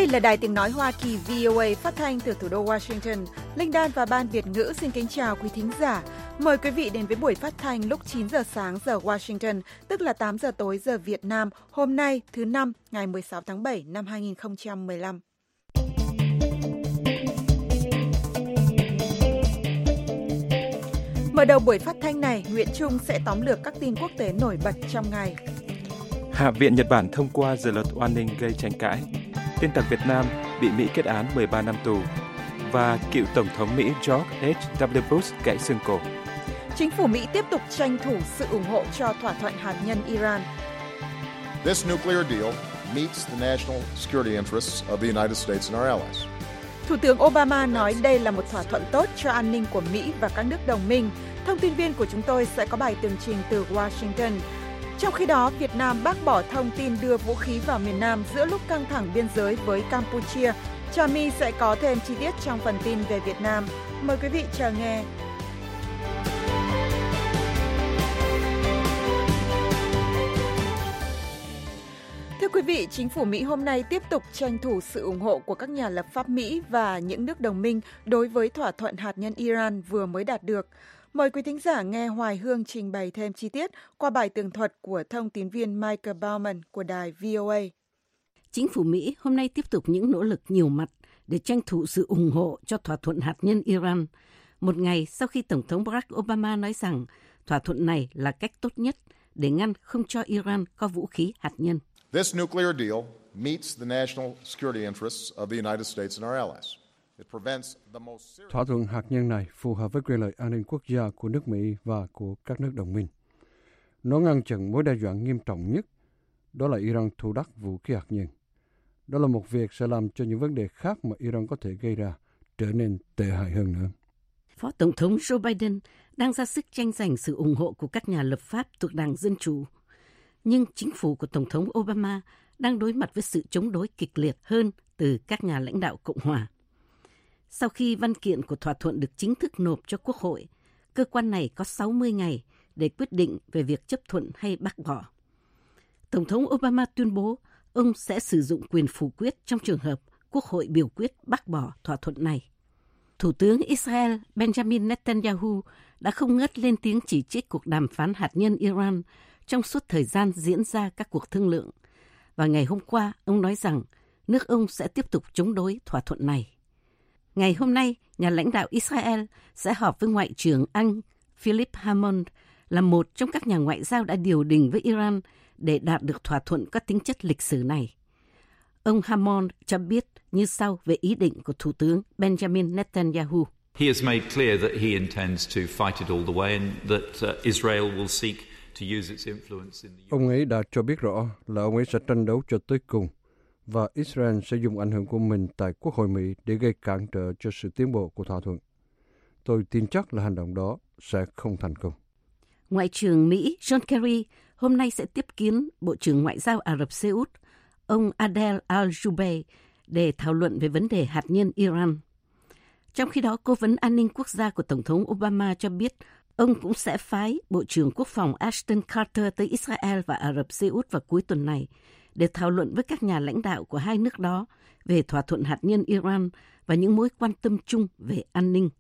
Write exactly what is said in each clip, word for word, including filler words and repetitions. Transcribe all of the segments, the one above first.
Đây là Đài Tiếng Nói Hoa Kỳ vê o a phát thanh từ thủ đô Washington. Linh Đan và Ban Việt ngữ xin kính chào quý thính giả. Mời quý vị đến với buổi phát thanh lúc chín giờ sáng giờ Washington, tức là tám giờ tối giờ Việt Nam, hôm nay thứ Năm, ngày mười sáu tháng bảy năm hai nghìn không trăm mười lăm. Mở đầu buổi phát thanh này, Nguyễn Trung sẽ tóm lược các tin quốc tế nổi bật trong ngày. Hạ viện Nhật Bản thông qua dự luật oan ninh gây tranh cãi. Tin tặc Việt Nam bị Mỹ kết án mười ba năm tù. Và cựu Tổng thống Mỹ George H W Bush gãy xương cổ. Chính phủ Mỹ tiếp tục tranh thủ sự ủng hộ cho thỏa thuận hạt nhân Iran. This nuclear deal meets the national security interests of the United States and our allies. Thủ tướng Obama nói đây là một thỏa thuận tốt cho an ninh của Mỹ và các nước đồng minh. Thông tin viên của chúng tôi sẽ có bài tường trình từ Washington. Trong khi đó, Việt Nam bác bỏ thông tin đưa vũ khí vào miền Nam giữa lúc căng thẳng biên giới với Campuchia. Trà My sẽ có thêm chi tiết trong phần tin về Việt Nam. Mời quý vị chờ nghe. Thưa quý vị, chính phủ Mỹ hôm nay tiếp tục tranh thủ sự ủng hộ của các nhà lập pháp Mỹ và những nước đồng minh đối với thỏa thuận hạt nhân Iran vừa mới đạt được. Mời quý thính giả nghe Hoài Hương trình bày thêm chi tiết qua bài tường thuật của thông tín viên Michael Bauman của đài vê o a. Chính phủ Mỹ hôm nay tiếp tục những nỗ lực nhiều mặt để tranh thủ sự ủng hộ cho thỏa thuận hạt nhân Iran, một ngày sau khi Tổng thống Barack Obama nói rằng thỏa thuận này là cách tốt nhất để ngăn không cho Iran có vũ khí hạt nhân. This nuclear deal meets the national security interests of the United States and our allies. It prevents the most serious... Thỏa thuận hạt nhân này phù hợp với quyền lợi an ninh quốc gia của nước Mỹ và của các nước đồng minh. Nó ngăn chặn mối đe dọa nghiêm trọng nhất, đó là Iran thu đắc vũ khí hạt nhân. Đó là một việc sẽ làm cho những vấn đề khác mà Iran có thể gây ra trở nên tệ hại hơn nữa. Phó Tổng thống Joe Biden đang ra sức tranh giành sự ủng hộ của các nhà lập pháp thuộc Đảng Dân Chủ. Nhưng chính phủ của Tổng thống Obama đang đối mặt với sự chống đối kịch liệt hơn từ các nhà lãnh đạo Cộng hòa. Sau khi văn kiện của thỏa thuận được chính thức nộp cho Quốc hội, cơ quan này có sáu mươi ngày để quyết định về việc chấp thuận hay bác bỏ. Tổng thống Obama tuyên bố ông sẽ sử dụng quyền phủ quyết trong trường hợp Quốc hội biểu quyết bác bỏ thỏa thuận này. Thủ tướng Israel Benjamin Netanyahu đã không ngớt lên tiếng chỉ trích cuộc đàm phán hạt nhân Iran trong suốt thời gian diễn ra các cuộc thương lượng. Và ngày hôm qua, ông nói rằng nước ông sẽ tiếp tục chống đối thỏa thuận này. Ngày hôm nay, nhà lãnh đạo Israel sẽ họp với Ngoại trưởng Anh Philip Hammond, là một trong các nhà ngoại giao đã điều đình với Iran để đạt được thỏa thuận có tính chất lịch sử này. Ông Hammond cho biết như sau về ý định của Thủ tướng Benjamin Netanyahu. He has made clear that he intends to fight it all the way and that uh, Israel will seek to use its influence in the... Ông ấy đã cho biết rõ là ông ấy sẽ tranh đấu cho tới cùng và Israel sẽ dùng ảnh hưởng của mình tại Quốc hội Mỹ để gây cản trở cho sự tiến bộ của thỏa thuận. Tôi tin chắc là hành động đó sẽ không thành công. Ngoại trưởng Mỹ John Kerry hôm nay sẽ tiếp kiến Bộ trưởng Ngoại giao Ả Rập Xê Út, ông Adel Al-Jubeir, để thảo luận về vấn đề hạt nhân Iran. Trong khi đó, Cố vấn An ninh Quốc gia của Tổng thống Obama cho biết ông cũng sẽ phái Bộ trưởng Quốc phòng Ashton Carter tới Israel và Ả Rập Xê Út vào cuối tuần này để thảo luận với các nhà lãnh đạo của hai nước đó về thỏa thuận hạt nhân Iran và những mối quan tâm chung về an ninh.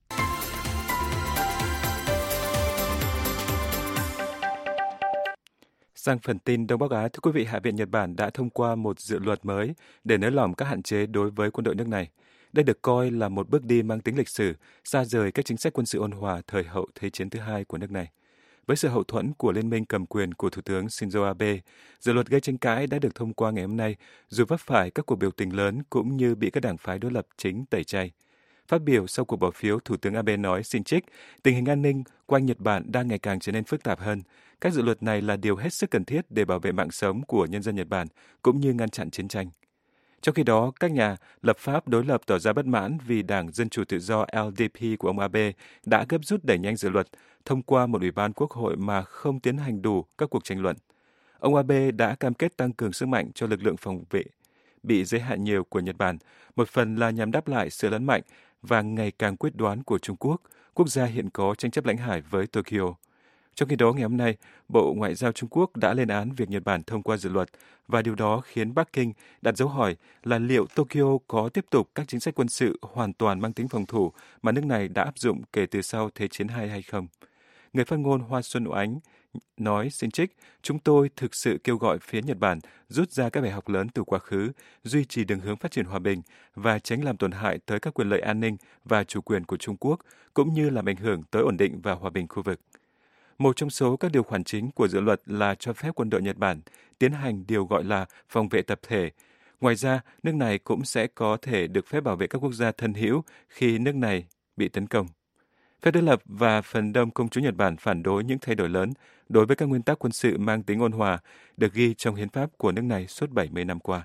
Sang phần tin Đông Bắc Á, thưa quý vị, Hạ viện Nhật Bản đã thông qua một dự luật mới để nới lỏng các hạn chế đối với quân đội nước này. Đây được coi là một bước đi mang tính lịch sử, xa rời các chính sách quân sự ôn hòa thời hậu Thế chiến thứ hai của nước này. Với sự hậu thuẫn của liên minh cầm quyền của Thủ tướng Shinzo Abe, dự luật gây tranh cãi đã được thông qua ngày hôm nay, dù vấp phải các cuộc biểu tình lớn cũng như bị các đảng phái đối lập chính tẩy chay. Phát biểu sau cuộc bỏ phiếu, Thủ tướng Abe nói xin trích, tình hình an ninh quanh Nhật Bản đang ngày càng trở nên phức tạp hơn. Các dự luật này là điều hết sức cần thiết để bảo vệ mạng sống của nhân dân Nhật Bản, cũng như ngăn chặn chiến tranh. Trong khi đó, các nhà lập pháp đối lập tỏ ra bất mãn vì Đảng Dân Chủ Tự do L D P của ông Abe đã gấp rút đẩy nhanh dự luật, thông qua một ủy ban quốc hội mà không tiến hành đủ các cuộc tranh luận. Ông Abe đã cam kết tăng cường sức mạnh cho lực lượng phòng vệ bị giới hạn nhiều của Nhật Bản, một phần là nhằm đáp lại sự lớn mạnh và ngày càng quyết đoán của Trung Quốc, quốc gia hiện có tranh chấp lãnh hải với Tokyo. Trong khi đó, ngày hôm nay, Bộ Ngoại giao Trung Quốc đã lên án việc Nhật Bản thông qua dự luật, và điều đó khiến Bắc Kinh đặt dấu hỏi là liệu Tokyo có tiếp tục các chính sách quân sự hoàn toàn mang tính phòng thủ mà nước này đã áp dụng kể từ sau Thế chiến hai hay không. Người phát ngôn Hoa Xuân Oánh nói xin trích, chúng tôi thực sự kêu gọi phía Nhật Bản rút ra các bài học lớn từ quá khứ, duy trì đường hướng phát triển hòa bình và tránh làm tổn hại tới các quyền lợi an ninh và chủ quyền của Trung Quốc, cũng như làm ảnh hưởng tới ổn định và hòa bình khu vực. Một trong số các điều khoản chính của dự luật là cho phép quân đội Nhật Bản tiến hành điều gọi là phòng vệ tập thể. Ngoài ra, nước này cũng sẽ có thể được phép bảo vệ các quốc gia thân hữu khi nước này bị tấn công. Phe đối lập và phần đông công chúng Nhật Bản phản đối những thay đổi lớn đối với các nguyên tắc quân sự mang tính ôn hòa được ghi trong hiến pháp của nước này suốt bảy mươi năm qua.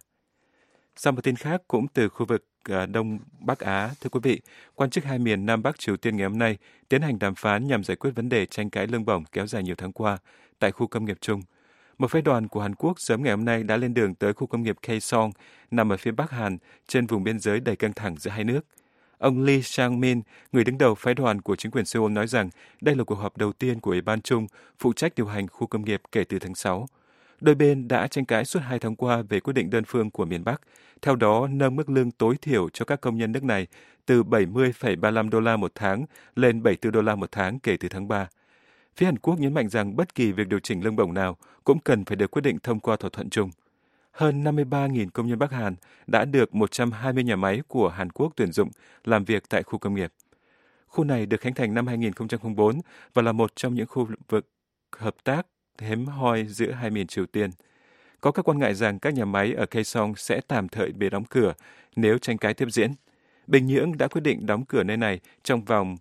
Sau một tin khác cũng từ khu vực Đông Bắc Á, thưa quý vị, quan chức hai miền Nam Bắc Triều Tiên ngày hôm nay tiến hành đàm phán nhằm giải quyết vấn đề tranh cãi lương bổng kéo dài nhiều tháng qua tại khu công nghiệp chung. Một phái đoàn của Hàn Quốc sớm ngày hôm nay đã lên đường tới khu công nghiệp Kaesong nằm ở phía Bắc Hàn trên vùng biên giới đầy căng thẳng giữa hai nước. Ông Lee Sang-min, người đứng đầu phái đoàn của chính quyền Seoul nói rằng đây là cuộc họp đầu tiên của Ủy ban chung phụ trách điều hành khu công nghiệp kể từ tháng sáu. Đôi bên đã tranh cãi suốt hai tháng qua về quyết định đơn phương của miền Bắc, theo đó nâng mức lương tối thiểu cho các công nhân nước này từ bảy mươi phẩy ba mươi lăm đô la một tháng lên bảy mươi tư đô la một tháng kể từ tháng ba. Phía Hàn Quốc nhấn mạnh rằng bất kỳ việc điều chỉnh lương bổng nào cũng cần phải được quyết định thông qua thỏa thuận chung. Hơn năm mươi ba nghìn công nhân Bắc Hàn đã được một trăm hai mươi nhà máy của Hàn Quốc tuyển dụng làm việc tại khu công nghiệp. Khu này được khánh thành năm hai nghìn không trăm lẻ bốn và là một trong những khu vực hợp tác hiếm hoi giữa hai miền Triều Tiên. Có các quan ngại rằng các nhà máy ở Kaesong sẽ tạm thời bị đóng cửa nếu tranh cãi tiếp diễn. Bình Nhưỡng đã quyết định đóng cửa nơi này trong vòng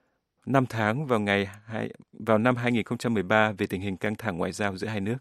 năm tháng vào ngày vào năm hai nghìn không trăm mười ba vì tình hình căng thẳng ngoại giao giữa hai nước.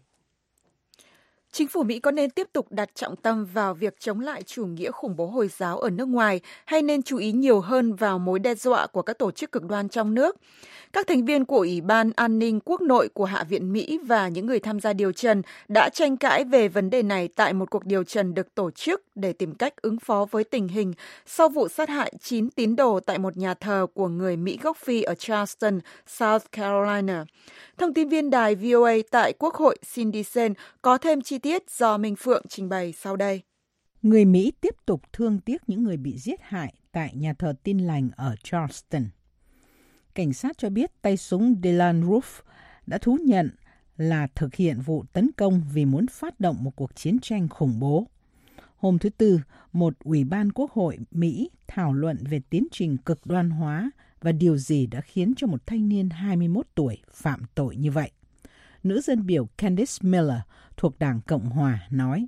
Chính phủ Mỹ có nên tiếp tục đặt trọng tâm vào việc chống lại chủ nghĩa khủng bố Hồi giáo ở nước ngoài hay nên chú ý nhiều hơn vào mối đe dọa của các tổ chức cực đoan trong nước? Các thành viên của Ủy ban An ninh Quốc nội của Hạ viện Mỹ và những người tham gia điều trần đã tranh cãi về vấn đề này tại một cuộc điều trần được tổ chức để tìm cách ứng phó với tình hình sau vụ sát hại chín tín đồ tại một nhà thờ của người Mỹ gốc Phi ở Charleston, South Carolina. Thông tin viên đài vê o a tại Quốc hội Cindy Sen có thêm chi tiết do Minh Phượng trình bày sau đây. Người Mỹ tiếp tục thương tiếc những người bị giết hại tại nhà thờ Tin lành ở Charleston. Cảnh sát cho biết tay súng Dylan Roof đã thú nhận là thực hiện vụ tấn công vì muốn phát động một cuộc chiến tranh khủng bố. Hôm thứ Tư, một ủy ban Quốc hội Mỹ thảo luận về tiến trình cực đoan hóa và điều gì đã khiến cho một thanh niên hai mươi mốt tuổi phạm tội như vậy. Nữ dân biểu Candice Miller thuộc Đảng Cộng Hòa nói,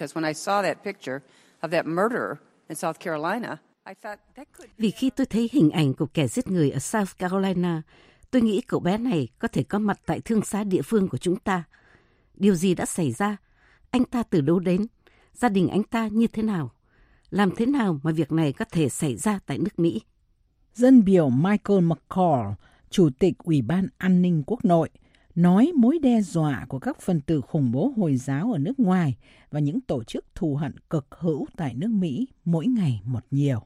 vì khi tôi thấy hình ảnh của kẻ giết người ở South Carolina, tôi nghĩ cậu bé này có thể có mặt tại thương xá địa phương của chúng ta. Điều gì đã xảy ra? Anh ta từ đâu đến? Gia đình anh ta như thế nào? Làm thế nào mà việc này có thể xảy ra tại nước Mỹ? Dân biểu Michael McCall, Chủ tịch Ủy ban An ninh Quốc nội, nói mối đe dọa của các phần tử khủng bố Hồi giáo ở nước ngoài và những tổ chức thù hận cực hữu tại nước Mỹ mỗi ngày một nhiều.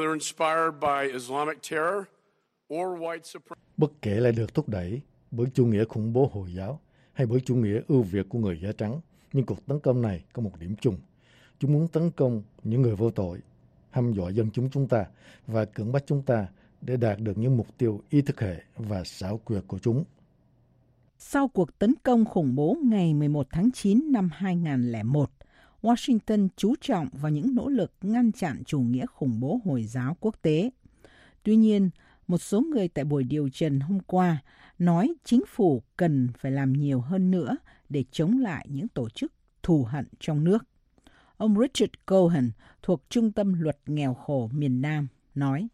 Bất kể là được thúc đẩy bởi chủ nghĩa khủng bố Hồi giáo hay bởi chủ nghĩa ưu việt của người da trắng, nhưng cuộc tấn công này có một điểm chung. Chúng muốn tấn công những người vô tội, hăm dọa dân chúng chúng ta và cưỡng bắt chúng ta để đạt được những mục tiêu ý thức hệ và xảo quyệt của chúng. Sau cuộc tấn công khủng bố ngày mười một tháng chín năm hai nghìn không trăm lẻ một, Washington chú trọng vào những nỗ lực ngăn chặn chủ nghĩa khủng bố Hồi giáo quốc tế. Tuy nhiên, một số người tại buổi điều trần hôm qua nói chính phủ cần phải làm nhiều hơn nữa để chống lại những tổ chức thù hận trong nước. Ông Richard Cohen thuộc Trung tâm Luật Nghèo khổ miền Nam nói,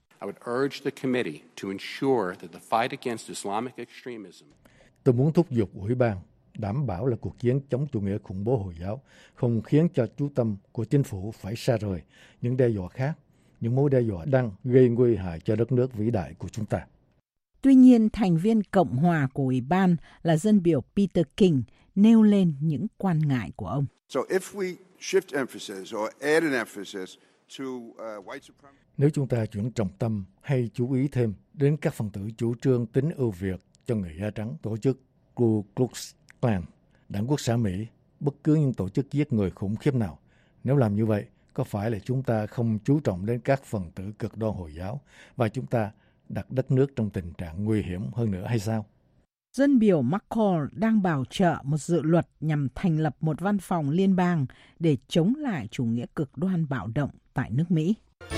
Tôi muốn thúc giục Ủy ban đảm bảo là cuộc chiến chống chủ nghĩa khủng bố Hồi giáo không khiến cho chú tâm của chính phủ phải xa rời những đe dọa khác, những mối đe dọa đang gây nguy hại cho đất nước vĩ đại của chúng ta. Tuy nhiên, thành viên Cộng hòa của Ủy ban là dân biểu Peter King nêu lên những quan ngại của ông. Nếu chúng ta chuyển trọng tâm hay chú ý thêm đến các phần tử chủ trương tính ưu việt cho người da trắng, tổ chức Ku Klux Klan, Đảng Quốc xã Mỹ, bất cứ những tổ chức giết người khủng khiếp nào. Nếu làm như vậy, có phải là chúng ta không chú trọng đến các phần tử cực đoan Hồi giáo và chúng ta đặt đất nước trong tình trạng nguy hiểm hơn nữa hay sao? Dân biểu McCall đang bảo trợ một dự luật nhằm thành lập một văn phòng liên bang để chống lại chủ nghĩa cực đoan bạo động tại nước Mỹ.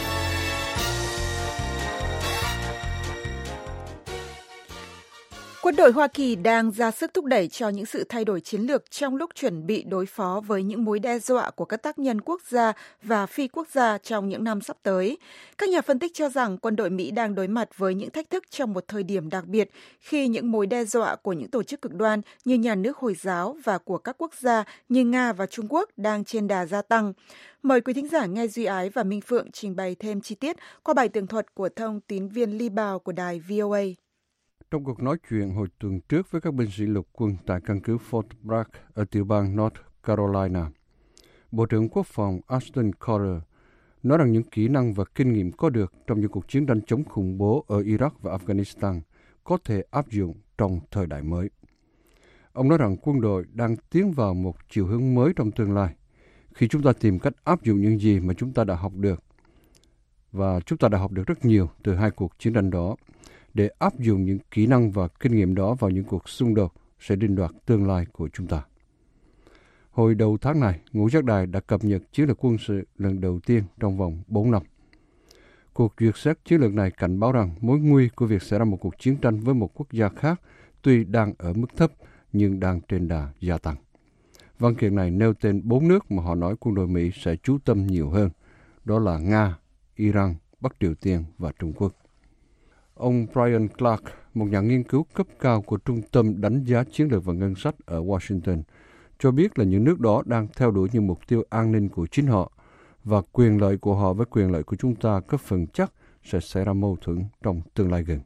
Quân đội Hoa Kỳ đang ra sức thúc đẩy cho những sự thay đổi chiến lược trong lúc chuẩn bị đối phó với những mối đe dọa của các tác nhân quốc gia và phi quốc gia trong những năm sắp tới. Các nhà phân tích cho rằng quân đội Mỹ đang đối mặt với những thách thức trong một thời điểm đặc biệt khi những mối đe dọa của những tổ chức cực đoan như nhà nước Hồi giáo và của các quốc gia như Nga và Trung Quốc đang trên đà gia tăng. Mời quý thính giả nghe Duy Ái và Minh Phượng trình bày thêm chi tiết qua bài tường thuật của thông tín viên Ly Bào của đài vê o a. Trong cuộc nói chuyện hồi tuần trước với các binh sĩ lục quân tại căn cứ Fort Bragg ở tiểu bang North Carolina, Bộ trưởng Quốc phòng Ashton Carter nói rằng những kỹ năng và kinh nghiệm có được trong những cuộc chiến tranh chống khủng bố ở Iraq và Afghanistan có thể áp dụng trong thời đại mới. Ông nói rằng quân đội đang tiến vào một chiều hướng mới trong tương lai khi chúng ta tìm cách áp dụng những gì mà chúng ta đã học được. Và chúng ta đã học được rất nhiều từ hai cuộc chiến tranh đó, để áp dụng những kỹ năng và kinh nghiệm đó vào những cuộc xung đột sẽ định đoạt tương lai của chúng ta. Hồi đầu tháng này, Ngũ Giác Đài đã cập nhật chiến lược quân sự lần đầu tiên trong vòng bốn năm. Cuộc duyệt xét chiến lược này cảnh báo rằng mối nguy của việc xảy ra một cuộc chiến tranh với một quốc gia khác tuy đang ở mức thấp nhưng đang trên đà gia tăng. Văn kiện này nêu tên bốn nước mà họ nói quân đội Mỹ sẽ chú tâm nhiều hơn, đó là Nga, Iran, Bắc Triều Tiên và Trung Quốc. Ông Brian Clark, một nhà nghiên cứu cấp cao của Trung tâm Đánh giá Chiến lược và Ngân sách ở Washington, cho biết là những nước đó đang theo đuổi những mục tiêu an ninh của chính họ và quyền lợi của họ với quyền lợi của chúng ta có phần chắc sẽ xảy ra mâu thuẫn trong tương lai gần.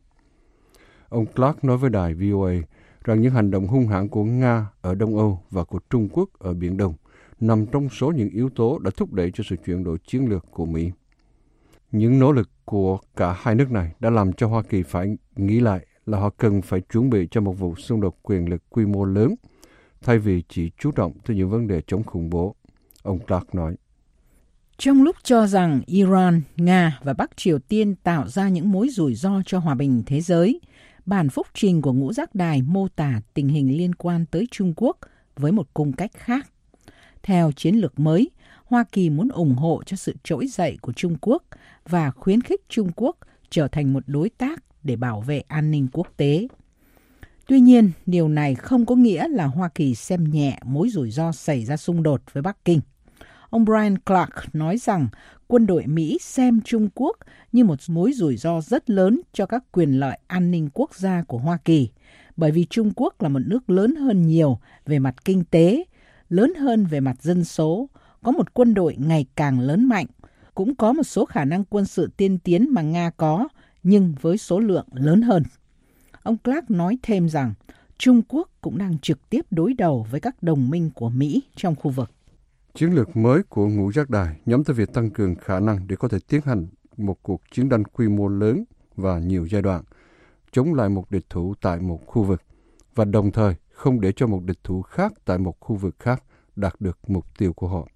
Ông Clark nói với đài vê o a rằng những hành động hung hãn của Nga ở Đông Âu và của Trung Quốc ở Biển Đông nằm trong số những yếu tố đã thúc đẩy cho sự chuyển đổi chiến lược của Mỹ. Những nỗ lực của cả hai nước này đã làm cho Hoa Kỳ phải nghĩ lại là họ cần phải chuẩn bị cho một vụ xung đột quyền lực quy mô lớn, thay vì chỉ chú trọng tới những vấn đề chống khủng bố, ông Clark nói. Trong lúc cho rằng Iran, Nga và Bắc Triều Tiên tạo ra những mối rủi ro cho hòa bình thế giới, bản phúc trình của Ngũ Giác Đài mô tả tình hình liên quan tới Trung Quốc với một cung cách khác. Theo chiến lược mới, Hoa Kỳ muốn ủng hộ cho sự trỗi dậy của Trung Quốc và khuyến khích Trung Quốc trở thành một đối tác để bảo vệ an ninh quốc tế. Tuy nhiên, điều này không có nghĩa là Hoa Kỳ xem nhẹ mối rủi ro xảy ra xung đột với Bắc Kinh. Ông Brian Clark nói rằng quân đội Mỹ xem Trung Quốc như một mối rủi ro rất lớn cho các quyền lợi an ninh quốc gia của Hoa Kỳ, bởi vì Trung Quốc là một nước lớn hơn nhiều về mặt kinh tế, lớn hơn về mặt dân số, có một quân đội ngày càng lớn mạnh, cũng có một số khả năng quân sự tiên tiến mà Nga có, nhưng với số lượng lớn hơn. Ông Clark nói thêm rằng Trung Quốc cũng đang trực tiếp đối đầu với các đồng minh của Mỹ trong khu vực. Chiến lược mới của Ngũ Giác Đài nhắm tới việc tăng cường khả năng để có thể tiến hành một cuộc chiến tranh quy mô lớn và nhiều giai đoạn, chống lại một địch thủ tại một khu vực, và đồng thời không để cho một địch thủ khác tại một khu vực khác đạt được mục tiêu của họ.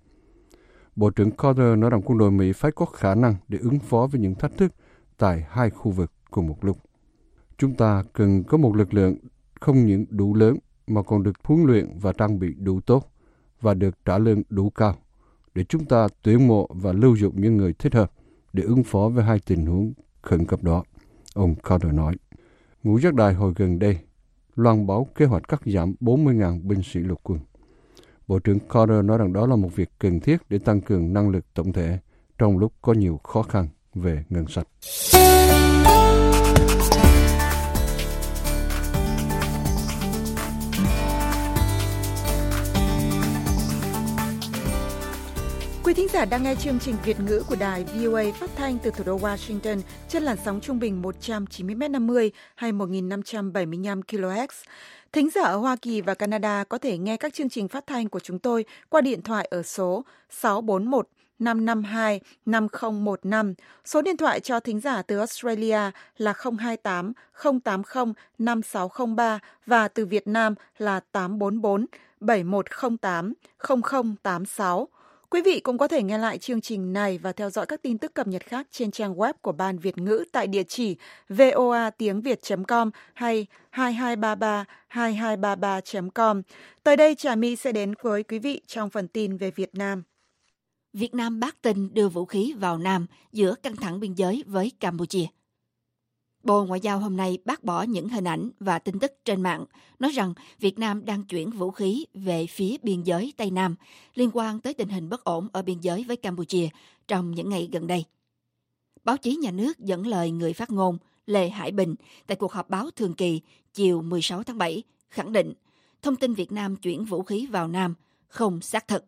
Bộ trưởng Carter nói rằng quân đội Mỹ phải có khả năng để ứng phó với những thách thức tại hai khu vực cùng một lúc. Chúng ta cần có một lực lượng không những đủ lớn mà còn được huấn luyện và trang bị đủ tốt và được trả lương đủ cao để chúng ta tuyển mộ và lưu dụng những người thích hợp để ứng phó với hai tình huống khẩn cấp đó, ông Carter nói. Ngũ Giác Đài hồi gần đây loan báo kế hoạch cắt giảm bốn mươi nghìn binh sĩ lục quân. Bộ trưởng Carter nói rằng đó là một việc cần thiết để tăng cường năng lực tổng thể trong lúc có nhiều khó khăn về ngân sách. Quý thính giả đang nghe chương trình Việt ngữ của đài vê o a phát thanh từ thủ đô Washington trên làn sóng trung bình một trăm chín mươi mét năm mươi hay một nghìn năm trăm bảy mươi lăm ki lô héc. Thính giả ở Hoa Kỳ và Canada có thể nghe các chương trình phát thanh của chúng tôi qua điện thoại ở số sáu bốn một năm năm hai năm không một năm. Số điện thoại cho thính giả từ Australia là không hai tám không tám không năm sáu không ba và từ Việt Nam là tám bốn bốn bảy một không tám không không tám sáu. Quý vị cũng có thể nghe lại chương trình này và theo dõi các tin tức cập nhật khác trên trang web của Ban Việt ngữ tại địa chỉ voa tiếng việt chấm com hay hai hai ba ba hai hai ba ba chấm com. Tới đây Trà My sẽ đến với quý vị trong phần tin về Việt Nam. Việt Nam bác tin đưa vũ khí vào Nam giữa căng thẳng biên giới với Campuchia. Bộ Ngoại giao hôm nay bác bỏ những hình ảnh và tin tức trên mạng nói rằng Việt Nam đang chuyển vũ khí về phía biên giới Tây Nam liên quan tới tình hình bất ổn ở biên giới với Campuchia trong những ngày gần đây. Báo chí nhà nước dẫn lời người phát ngôn Lê Hải Bình tại cuộc họp báo thường kỳ chiều mười sáu tháng bảy khẳng định thông tin Việt Nam chuyển vũ khí vào Nam không xác thực.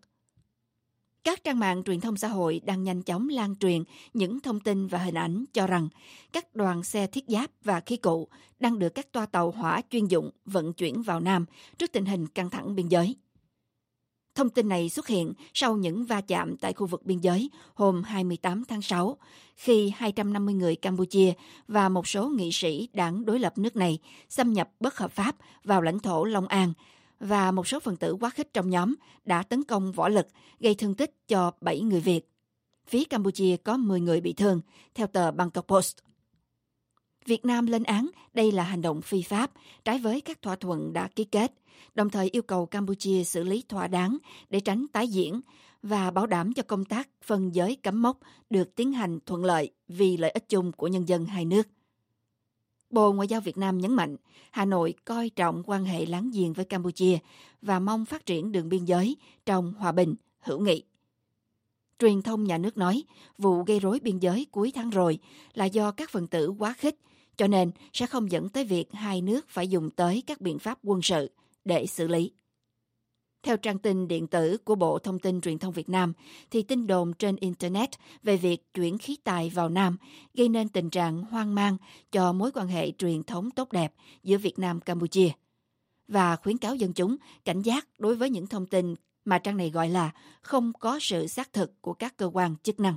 Các trang mạng truyền thông xã hội đang nhanh chóng lan truyền những thông tin và hình ảnh cho rằng các đoàn xe thiết giáp và khí cụ đang được các toa tàu hỏa chuyên dụng vận chuyển vào Nam trước tình hình căng thẳng biên giới. Thông tin này xuất hiện sau những va chạm tại khu vực biên giới hôm hai mươi tám tháng sáu, khi hai trăm năm mươi người Campuchia và một số nghị sĩ đảng đối lập nước này xâm nhập bất hợp pháp vào lãnh thổ Long An, và một số phần tử quá khích trong nhóm đã tấn công võ lực, gây thương tích cho bảy người Việt. Phía Campuchia có mười người bị thương, theo tờ Bangkok Post. Việt Nam lên án đây là hành động phi pháp, trái với các thỏa thuận đã ký kết, đồng thời yêu cầu Campuchia xử lý thỏa đáng để tránh tái diễn và bảo đảm cho công tác phân giới cắm mốc được tiến hành thuận lợi vì lợi ích chung của nhân dân hai nước. Bộ Ngoại giao Việt Nam nhấn mạnh, Hà Nội coi trọng quan hệ láng giềng với Campuchia và mong phát triển đường biên giới trong hòa bình, hữu nghị. Truyền thông nhà nước nói, vụ gây rối biên giới cuối tháng rồi là do các phần tử quá khích, cho nên sẽ không dẫn tới việc hai nước phải dùng tới các biện pháp quân sự để xử lý. Theo trang tin điện tử của Bộ Thông tin Truyền thông Việt Nam, thì tin đồn trên Internet về việc chuyển khí tài vào Nam gây nên tình trạng hoang mang cho mối quan hệ truyền thống tốt đẹp giữa Việt Nam-Campuchia và khuyến cáo dân chúng cảnh giác đối với những thông tin mà trang này gọi là không có sự xác thực của các cơ quan chức năng.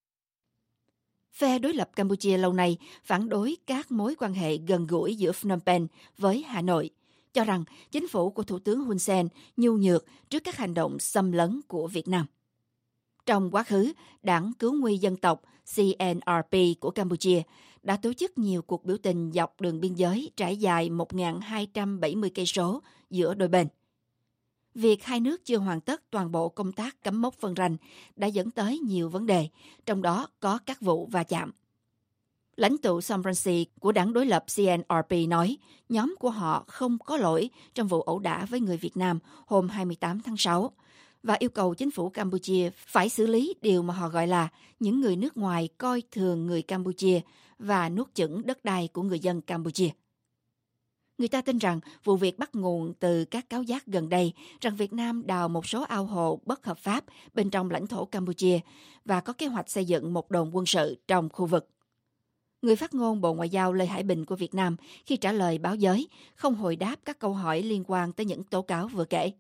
Phe đối lập Campuchia lâu nay phản đối các mối quan hệ gần gũi giữa Phnom Penh với Hà Nội, cho rằng chính phủ của Thủ tướng Hun Sen nhu nhược trước các hành động xâm lấn của Việt Nam. Trong quá khứ, Đảng Cứu nguy Dân tộc C N R P của Campuchia đã tổ chức nhiều cuộc biểu tình dọc đường biên giới trải dài một nghìn hai trăm bảy mươi cây số giữa đôi bên. Việc hai nước chưa hoàn tất toàn bộ công tác cắm mốc phân ranh đã dẫn tới nhiều vấn đề, trong đó có các vụ va chạm. Lãnh tụ Sam Rainsy của đảng đối lập C N R P nói nhóm của họ không có lỗi trong vụ ẩu đả với người Việt Nam hôm hai mươi tám tháng sáu và yêu cầu chính phủ Campuchia phải xử lý điều mà họ gọi là những người nước ngoài coi thường người Campuchia và nuốt chửng đất đai của người dân Campuchia. Người ta tin rằng vụ việc bắt nguồn từ các cáo giác gần đây rằng Việt Nam đào một số ao hồ bất hợp pháp bên trong lãnh thổ Campuchia và có kế hoạch xây dựng một đồn quân sự trong khu vực. Người phát ngôn Bộ Ngoại giao Lê Hải Bình của Việt Nam khi trả lời báo giới không hồi đáp các câu hỏi liên quan tới những tố cáo vừa kể.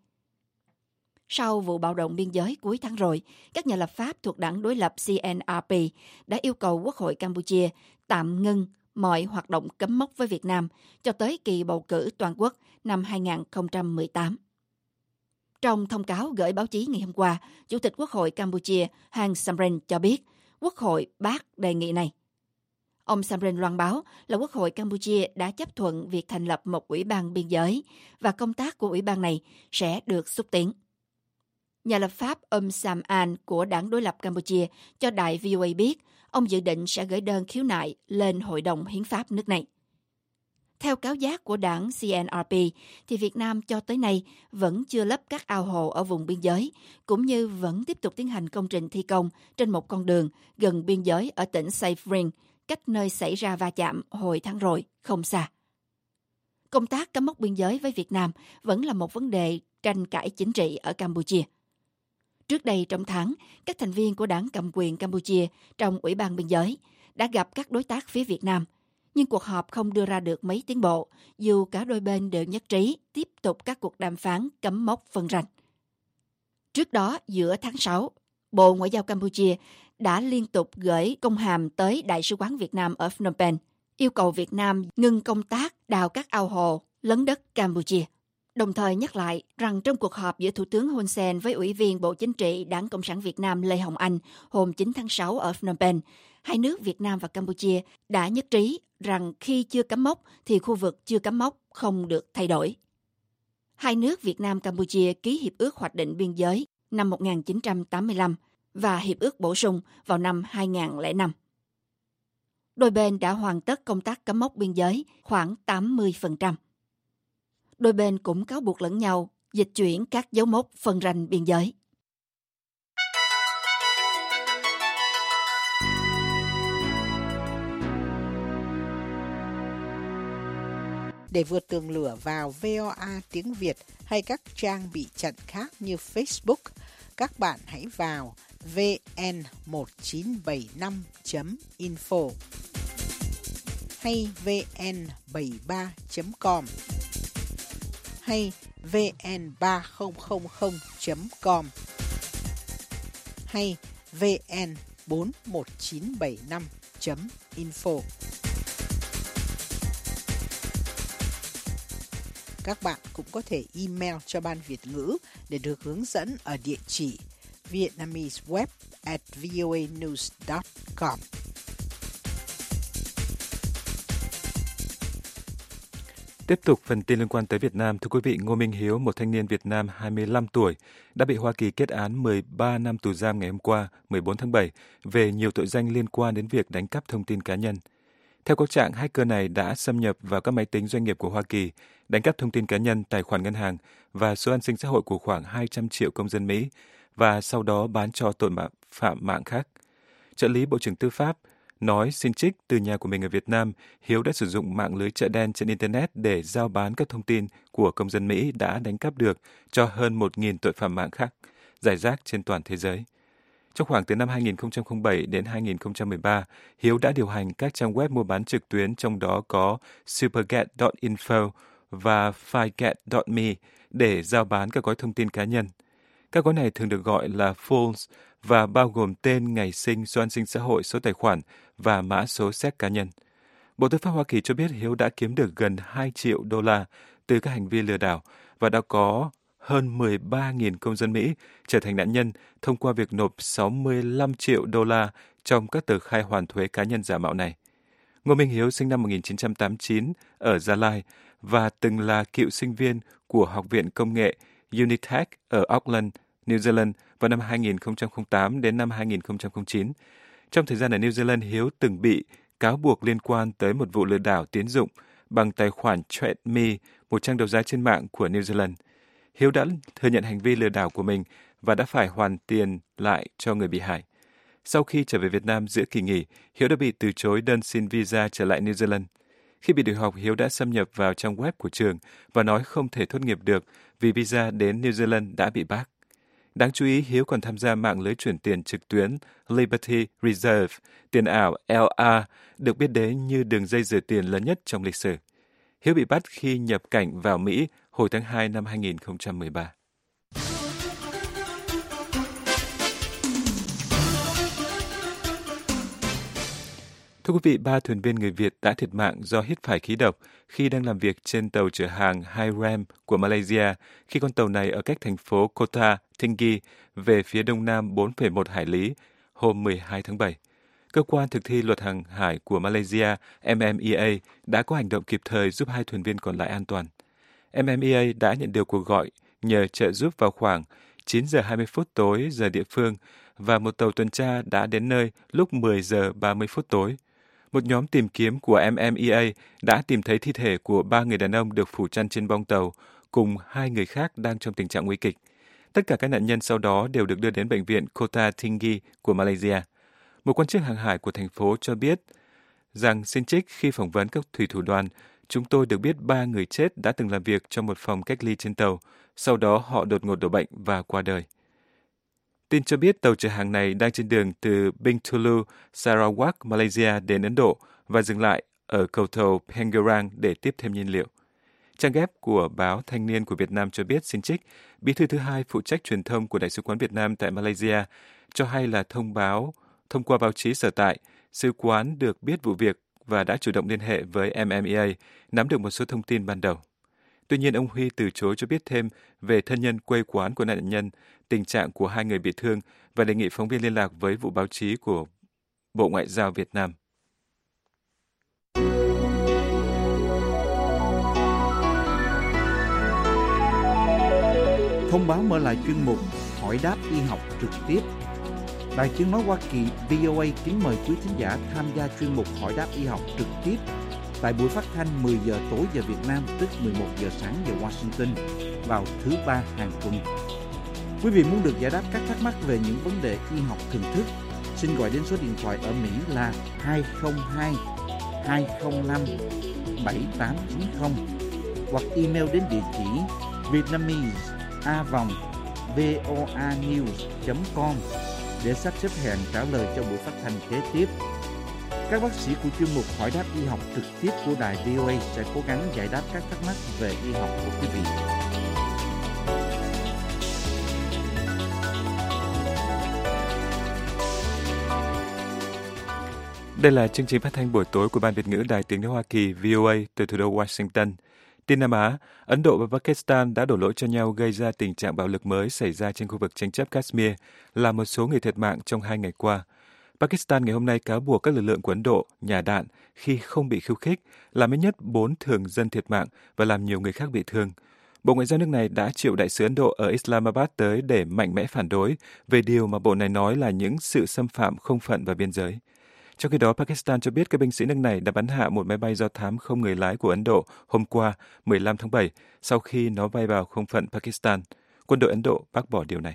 Sau vụ bạo động biên giới cuối tháng rồi, các nhà lập pháp thuộc đảng đối lập C N R P đã yêu cầu Quốc hội Campuchia tạm ngưng mọi hoạt động cấm mốc với Việt Nam cho tới kỳ bầu cử toàn quốc năm hai nghìn không trăm mười tám. Trong thông cáo gửi báo chí ngày hôm qua, Chủ tịch Quốc hội Campuchia Heng Samrin cho biết Quốc hội bác đề nghị này. Ông Samrin loan báo là Quốc hội Campuchia đã chấp thuận việc thành lập một ủy ban biên giới và công tác của ủy ban này sẽ được xúc tiến. Nhà lập pháp Um Sam An của đảng đối lập Campuchia cho đài V O A biết ông dự định sẽ gửi đơn khiếu nại lên Hội đồng Hiến pháp nước này. Theo cáo giác của đảng C N R P, thì Việt Nam cho tới nay vẫn chưa lấp các ao hồ ở vùng biên giới, cũng như vẫn tiếp tục tiến hành công trình thi công trên một con đường gần biên giới ở tỉnh Saiffring, cách nơi xảy ra va chạm hồi tháng rồi, không xa. Công tác cắm mốc biên giới với Việt Nam vẫn là một vấn đề tranh cãi chính trị ở Campuchia. Trước đây trong tháng, các thành viên của đảng cầm quyền Campuchia trong Ủy ban Biên giới đã gặp các đối tác phía Việt Nam, nhưng cuộc họp không đưa ra được mấy tiến bộ, dù cả đôi bên đều nhất trí tiếp tục các cuộc đàm phán cắm mốc phân ranh. Trước đó, giữa tháng sáu, Bộ Ngoại giao Campuchia đã liên tục gửi công hàm tới Đại sứ quán Việt Nam ở Phnom Penh, yêu cầu Việt Nam ngừng công tác đào các ao hồ, lấn đất Campuchia. Đồng thời nhắc lại rằng trong cuộc họp giữa Thủ tướng Hun Sen với Ủy viên Bộ Chính trị Đảng Cộng sản Việt Nam Lê Hồng Anh hôm chín tháng sáu ở Phnom Penh, hai nước Việt Nam và Campuchia đã nhất trí rằng khi chưa cắm mốc thì khu vực chưa cắm mốc không được thay đổi. Hai nước Việt Nam Campuchia ký Hiệp ước Hoạch định Biên giới năm một nghìn chín trăm tám mươi lăm và Hiệp ước bổ sung vào năm hai nghìn không trăm lẻ năm. Đôi bên đã hoàn tất công tác cắm mốc biên giới khoảng tám mươi phần trăm. Đôi bên cũng cáo buộc lẫn nhau dịch chuyển các dấu mốc phân ranh biên giới. Để vượt tường lửa vào vê o a tiếng Việt hay các trang bị chặn khác như Facebook, các bạn hãy vào vê en một chín bảy năm chấm info hay vê en bảy ba chấm com hay vê en ba không không không chấm com hay vê en bốn một chín bảy năm chấm info. Các bạn cũng có thể email cho Ban Việt ngữ để được hướng dẫn ở địa chỉ vietnameseweb at voanews dot com. Tiếp tục phần tin liên quan tới Việt Nam, thưa quý vị, Ngô Minh Hiếu, một thanh niên Việt Nam hai mươi lăm tuổi, đã bị Hoa Kỳ kết án mười ba năm tù giam ngày hôm qua, mười bốn tháng bảy, về nhiều tội danh liên quan đến việc đánh cắp thông tin cá nhân. Theo cáo trạng, hacker này đã xâm nhập vào các máy tính doanh nghiệp của Hoa Kỳ, đánh cắp thông tin cá nhân, tài khoản ngân hàng và số an sinh xã hội của khoảng hai trăm triệu công dân Mỹ và sau đó bán cho tội phạm mạng khác. Trợ lý Bộ trưởng Tư pháp nói xin trích từ nhà của mình ở Việt Nam, Hiếu đã sử dụng mạng lưới chợ đen trên Internet để giao bán các thông tin của công dân Mỹ đã đánh cắp được cho hơn một nghìn tội phạm mạng khác, rải rác trên toàn thế giới. Trong khoảng từ năm hai nghìn không trăm lẻ bảy đến hai nghìn không trăm mười ba, Hiếu đã điều hành các trang web mua bán trực tuyến, trong đó có superget chấm info và figet chấm me để giao bán các gói thông tin cá nhân. Các gói này thường được gọi là Fools và bao gồm tên, ngày sinh, số an sinh xã hội, số tài khoản và mã số séc cá nhân. Bộ Tư pháp Hoa Kỳ cho biết Hiếu đã kiếm được gần hai triệu đô la từ các hành vi lừa đảo và đã có hơn mười ba nghìn công dân Mỹ trở thành nạn nhân thông qua việc nộp sáu mươi lăm triệu đô la trong các tờ khai hoàn thuế cá nhân giả mạo này. Ngô Minh Hiếu sinh năm một nghìn chín trăm tám mươi chín ở Gia Lai và từng là cựu sinh viên của Học viện Công nghệ Unitech ở Auckland, New Zealand vào năm hai nghìn không trăm lẻ tám đến năm hai nghìn không trăm lẻ chín. Trong thời gian ở New Zealand, Hiếu từng bị cáo buộc liên quan tới một vụ lừa đảo tín dụng bằng tài khoản TradeMe, một trang đấu giá trên mạng của New Zealand. Hiếu đã thừa nhận hành vi lừa đảo của mình và đã phải hoàn tiền lại cho người bị hại. Sau khi trở về Việt Nam giữa kỳ nghỉ, Hiếu đã bị từ chối đơn xin visa trở lại New Zealand. Khi bị đuổi học, Hiếu đã xâm nhập vào trang web của trường và nói không thể tốt nghiệp được vì visa đến New Zealand đã bị bác. Đáng chú ý, Hiếu còn tham gia mạng lưới chuyển tiền trực tuyến Liberty Reserve, tiền ảo L R, được biết đến như đường dây rửa tiền lớn nhất trong lịch sử. Hiếu bị bắt khi nhập cảnh vào Mỹ hồi tháng hai năm hai nghìn không trăm mười ba. Thưa quý vị, ba thuyền viên người Việt đã thiệt mạng do hít phải khí độc khi đang làm việc trên tàu chở hàng Hiram của Malaysia, khi con tàu này ở cách thành phố Kota Tinggi về phía đông nam bốn phẩy một hải lý hôm mười hai tháng bảy. Cơ quan thực thi luật hàng hải của Malaysia M M E A đã có hành động kịp thời giúp hai thuyền viên còn lại an toàn. M M E A đã nhận được cuộc gọi nhờ trợ giúp vào khoảng chín giờ hai mươi phút tối giờ địa phương và một tàu tuần tra đã đến nơi lúc mười giờ ba mươi phút tối. Một nhóm tìm kiếm của M M E A đã tìm thấy thi thể của ba người đàn ông được phủ chăn trên bong tàu cùng hai người khác đang trong tình trạng nguy kịch. Tất cả các nạn nhân sau đó đều được đưa đến bệnh viện Kota Tinggi của Malaysia. Một quan chức hàng hải của thành phố cho biết rằng xin trích khi phỏng vấn các thủy thủ đoàn, chúng tôi được biết ba người chết đã từng làm việc trong một phòng cách ly trên tàu, sau đó họ đột ngột đổ bệnh và qua đời. Tin cho biết tàu chở hàng này đang trên đường từ Bintulu, Sarawak, Malaysia đến Ấn Độ và dừng lại ở cầu tàu Pengerang để tiếp thêm nhiên liệu. Trang web của báo Thanh niên của Việt Nam cho biết, xin trích, bí thư thứ hai phụ trách truyền thông của Đại sứ quán Việt Nam tại Malaysia cho hay là thông báo, thông qua báo chí sở tại, sứ quán được biết vụ việc và đã chủ động liên hệ với em em e a, nắm được một số thông tin ban đầu. Tuy nhiên, ông Huy từ chối cho biết thêm về thân nhân quê quán của nạn nhân, tình trạng của hai người bị thương và đề nghị phóng viên liên lạc với vụ báo chí của Bộ Ngoại giao Việt Nam. Thông báo mở lại chuyên mục Hỏi đáp y học trực tiếp. Đài Tiếng nói Hoa Kỳ vê o a kính mời quý thính giả tham gia chuyên mục Hỏi đáp y học trực tiếp tại buổi phát thanh mười giờ tối giờ Việt Nam, tức mười một giờ sáng giờ Washington vào thứ ba hàng tuần. Quý vị muốn được giải đáp các thắc mắc về những vấn đề y học thường thức, xin gọi đến số điện thoại ở Mỹ là hai không hai hai không năm bảy tám chín không hoặc email đến địa chỉ vietnamese a vòng voanews chấm com để sắp xếp hẹn trả lời cho buổi phát thanh kế tiếp. Các bác sĩ của chuyên mục Hỏi đáp y học trực tiếp của đài vê o a sẽ cố gắng giải đáp các thắc mắc về y học của quý vị. Đây là chương trình phát thanh buổi tối của Ban Việt ngữ Đài Tiếng nói Hoa Kỳ vê o a từ thủ đô Washington. Tin Nam Á, Ấn Độ và Pakistan đã đổ lỗi cho nhau gây ra tình trạng bạo lực mới xảy ra trên khu vực tranh chấp Kashmir, làm một số người thiệt mạng trong hai ngày qua. Pakistan ngày hôm nay cáo buộc các lực lượng của Ấn Độ nhả đạn khi không bị khiêu khích, làm ít nhất bốn thường dân thiệt mạng và làm nhiều người khác bị thương. Bộ Ngoại giao nước này đã triệu đại sứ Ấn Độ ở Islamabad tới để mạnh mẽ phản đối về điều mà bộ này nói là những sự xâm phạm không phận vào biên giới. Trong khi đó, Pakistan cho biết các binh sĩ nước này đã bắn hạ một máy bay do thám không người lái của Ấn Độ hôm qua, mười lăm tháng bảy, sau khi nó bay vào không phận Pakistan. Quân đội Ấn Độ bác bỏ điều này.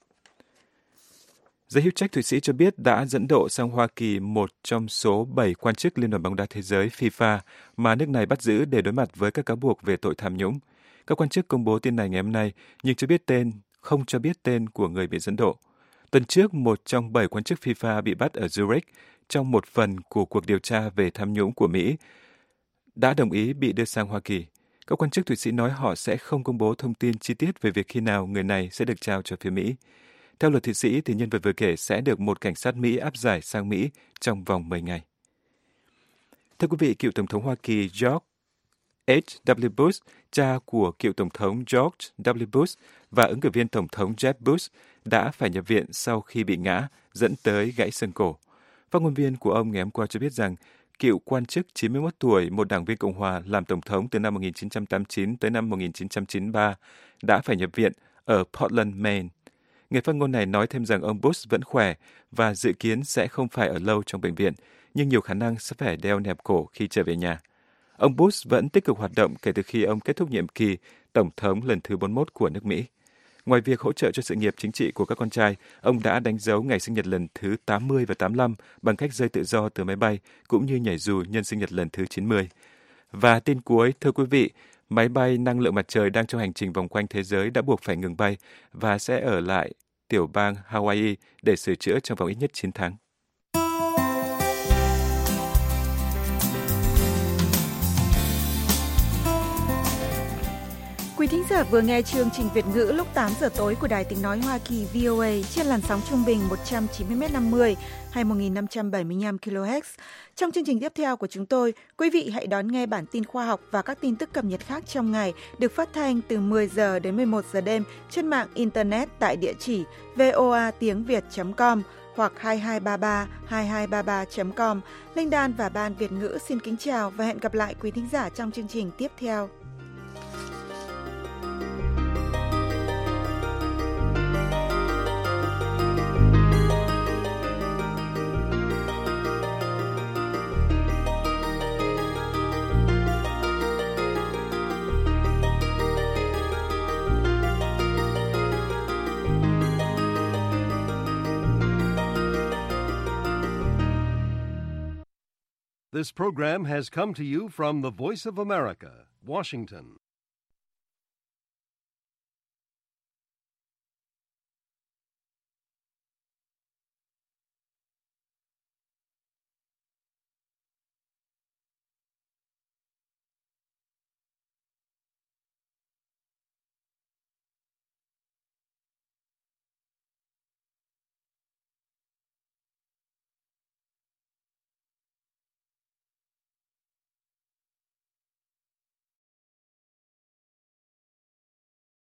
Giới hữu trách Thụy Sĩ cho biết đã dẫn độ sang Hoa Kỳ một trong số bảy quan chức Liên đoàn bóng đá thế giới FIFA mà nước này bắt giữ để đối mặt với các cáo buộc về tội tham nhũng. Các quan chức công bố tin này ngày hôm nay, nhưng chưa biết tên, không cho biết tên của người bị dẫn độ. Tuần trước, một trong bảy quan chức FIFA bị bắt ở Zurich trong một phần của cuộc điều tra về tham nhũng của Mỹ đã đồng ý bị đưa sang Hoa Kỳ. Các quan chức Thụy Sĩ nói họ sẽ không công bố thông tin chi tiết về việc khi nào người này sẽ được trao cho phía Mỹ. Theo luật Thụy Sĩ, thì nhân vật vừa kể sẽ được một cảnh sát Mỹ áp giải sang Mỹ trong vòng mười ngày. Thưa quý vị, cựu Tổng thống Hoa Kỳ George H W Bush, cha của cựu Tổng thống George W Bush và ứng cử viên Tổng thống Jeb Bush đã phải nhập viện sau khi bị ngã, dẫn tới gãy xương cổ. Phát ngôn viên của ông ngày hôm qua cho biết rằng cựu quan chức chín mươi mốt tuổi, một đảng viên Cộng hòa làm Tổng thống từ năm một nghìn chín trăm tám mươi chín tới năm một nghìn chín trăm chín mươi ba, đã phải nhập viện ở Portland, Maine. Người phát ngôn này nói thêm rằng ông Bush vẫn khỏe và dự kiến sẽ không phải ở lâu trong bệnh viện, nhưng nhiều khả năng sẽ phải đeo nẹp cổ khi trở về nhà. Ông Bush vẫn tích cực hoạt động kể từ khi ông kết thúc nhiệm kỳ Tổng thống lần thứ bốn mươi mốt của nước Mỹ. Ngoài việc hỗ trợ cho sự nghiệp chính trị của các con trai, ông đã đánh dấu ngày sinh nhật lần thứ tám mươi và tám mươi lăm bằng cách rơi tự do từ máy bay, cũng như nhảy dù nhân sinh nhật lần thứ chín mươi. Và tin cuối, thưa quý vị, máy bay năng lượng mặt trời đang trong hành trình vòng quanh thế giới đã buộc phải ngừng bay và sẽ ở lại tiểu bang Hawaii để sửa chữa trong vòng ít nhất chín tháng. Quý thính giả vừa nghe chương trình Việt ngữ lúc tám giờ tối của Đài Tiếng nói Hoa Kỳ vê o a trên làn sóng trung bình một trăm chín mươi mét năm mươi hay một nghìn năm trăm bảy mươi lăm ki lô héc. Trong chương trình tiếp theo của chúng tôi, quý vị hãy đón nghe bản tin khoa học và các tin tức cập nhật khác trong ngày được phát thanh từ mười giờ đến mười một giờ đêm trên mạng Internet tại địa chỉ voa tiếng việt chấm com hoặc hai hai ba ba hai hai ba ba chấm com. Linh Đan và Ban Việt ngữ xin kính chào và hẹn gặp lại quý thính giả trong chương trình tiếp theo. This program has come to you from the Voice of America, Washington.